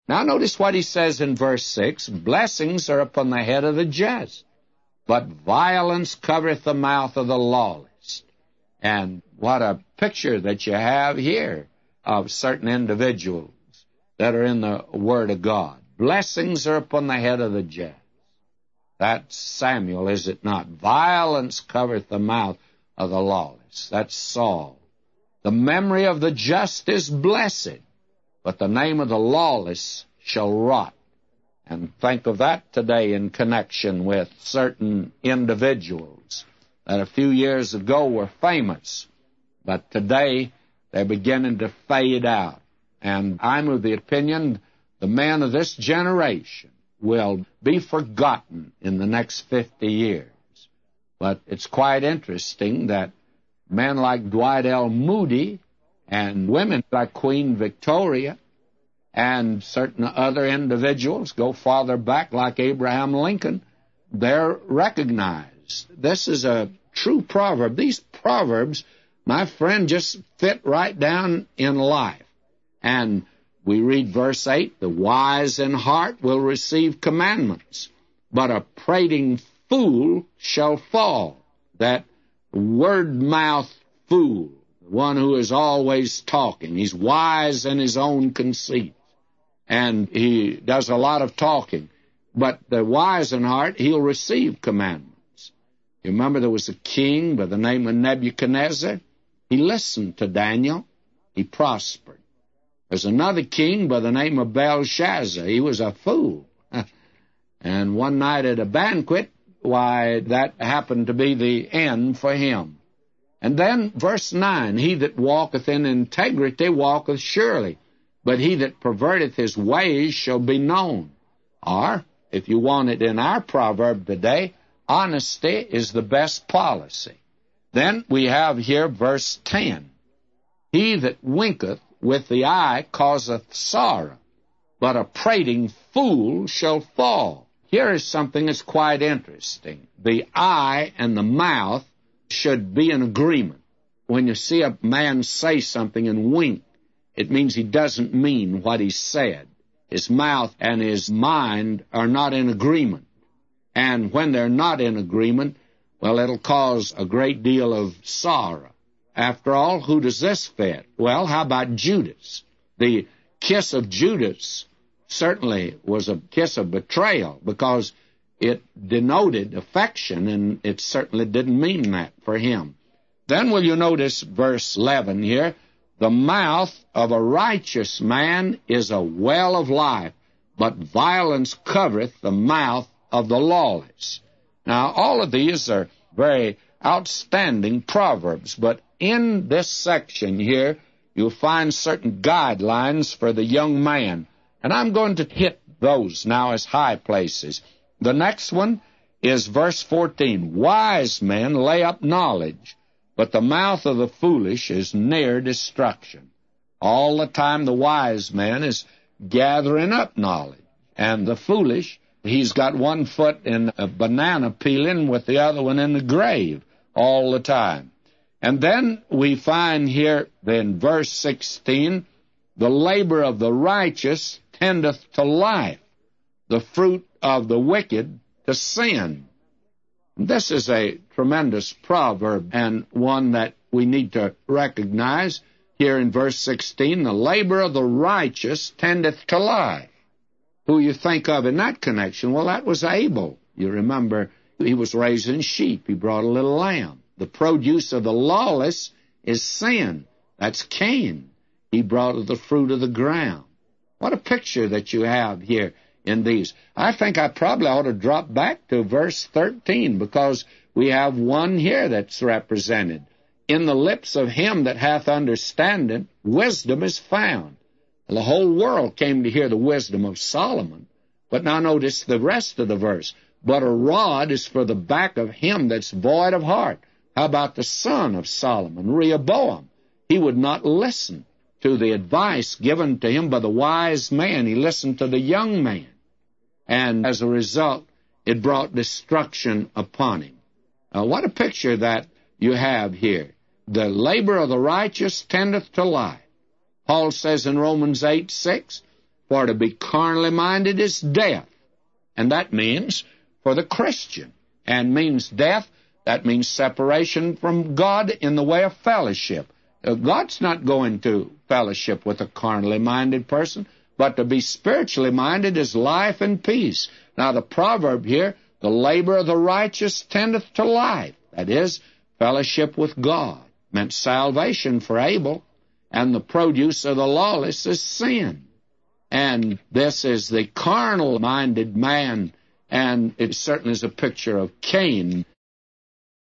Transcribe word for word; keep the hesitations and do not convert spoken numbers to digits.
Now notice what he says in verse six, blessings are upon the head of the just, but violence covereth the mouth of the lawless. And what a picture that you have here of certain individuals that are in the Word of God. Blessings are upon the head of the just. That's Samuel, is it not? Violence covereth the mouth of the lawless. That's Saul. The memory of the just is blessed, but the name of the lawless shall rot. And think of that today in connection with certain individuals that a few years ago were famous, but today they're beginning to fade out. And I'm of the opinion the men of this generation will be forgotten in the next fifty years. But it's quite interesting that men like Dwight L. Moody and women like Queen Victoria and certain other individuals go farther back like Abraham Lincoln, they're recognized. This is a true proverb. These proverbs, my friend, just fit right down in life. And we read verse eight, the wise in heart will receive commandments, but a prating fool shall fall. That word-mouth fool, the one who is always talking. He's wise in his own conceit, and he does a lot of talking. But the wise in heart, he'll receive commandments. You remember there was a king by the name of Nebuchadnezzar? He listened to Daniel. He prospered. There's another king by the name of Belshazzar. He was a fool. And one night at a banquet, why, that happened to be the end for him. And then verse nine, he that walketh in integrity walketh surely, but he that perverteth his ways shall be known. Or, if you want it in our proverb today, honesty is the best policy. Then we have here verse ten. He that winketh with the eye causeth sorrow, but a prating fool shall fall. Here is something that's quite interesting. The eye and the mouth should be in agreement. When you see a man say something and wink, it means he doesn't mean what he said. His mouth and his mind are not in agreement. And when they're not in agreement, well, it'll cause a great deal of sorrow. After all, who does this fit? Well, how about Judas? The kiss of Judas certainly was a kiss of betrayal because it denoted affection, and it certainly didn't mean that for him. Then will you notice verse eleven here, the mouth of a righteous man is a well of life, but violence covereth the mouth of the lawless. Now, all of these are very outstanding proverbs, but in this section here, you'll find certain guidelines for the young man, and I'm going to hit those now as high places. The next one is verse fourteen. Wise men lay up knowledge, but the mouth of the foolish is near destruction. All the time the wise man is gathering up knowledge, and the foolish, he's got one foot in a banana peeling with the other one in the grave all the time. And then we find here in verse sixteen, the labor of the righteous tendeth to life, the fruit of the wicked to sin. This is a tremendous proverb, and one that we need to recognize here in verse sixteen. The labor of the righteous tendeth to life. Who you think of in that connection? Well, that was Abel. You remember he was raising sheep. He brought a little lamb. The produce of the lawless is sin. That's Cain. He brought the fruit of the ground. What a picture that you have here in these. I think I probably ought to drop back to verse thirteen, because we have one here that's represented. In the lips of him that hath understanding, wisdom is found. The whole world came to hear the wisdom of Solomon. But now notice the rest of the verse. But a rod is for the back of him that's void of heart. How about the son of Solomon, Rehoboam? He would not listen to the advice given to him by the wise man. He listened to the young man. And as a result, it brought destruction upon him. Now, what a picture that you have here. The labor of the righteous tendeth to life. Paul says in Romans eight six, For to be carnally minded is death. And that means for the Christian. And means death, that means separation from God in the way of fellowship. Uh, God's not going to fellowship with a carnally minded person, but to be spiritually minded is life and peace. Now the proverb here, the labor of the righteous tendeth to life. That is, fellowship with God. Meant salvation for Abel, and the produce of the lawless is sin. And this is the carnal-minded man, and it certainly is a picture of Cain.